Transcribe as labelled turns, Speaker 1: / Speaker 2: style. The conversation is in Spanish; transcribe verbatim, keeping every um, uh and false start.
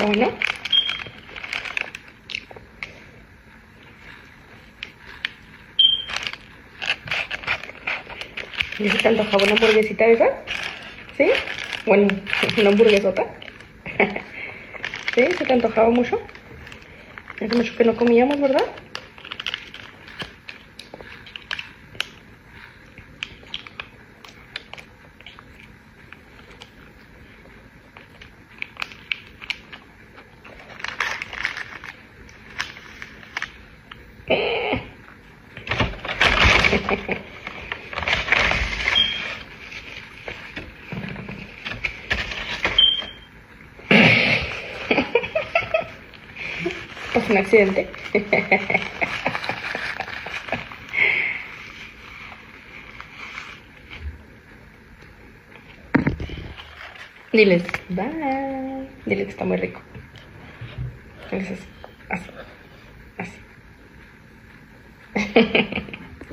Speaker 1: ¿Está bueno? ¿Y se te antojaba una hamburguesita de esa? ¿Sí? Bueno, una hamburguesota. ¿Sí? ¿Se te antojaba mucho? Hace mucho que no comíamos, ¿verdad? ¿Es un accidente? Diles, bye. Dile que está muy rico. Diles así, así, así.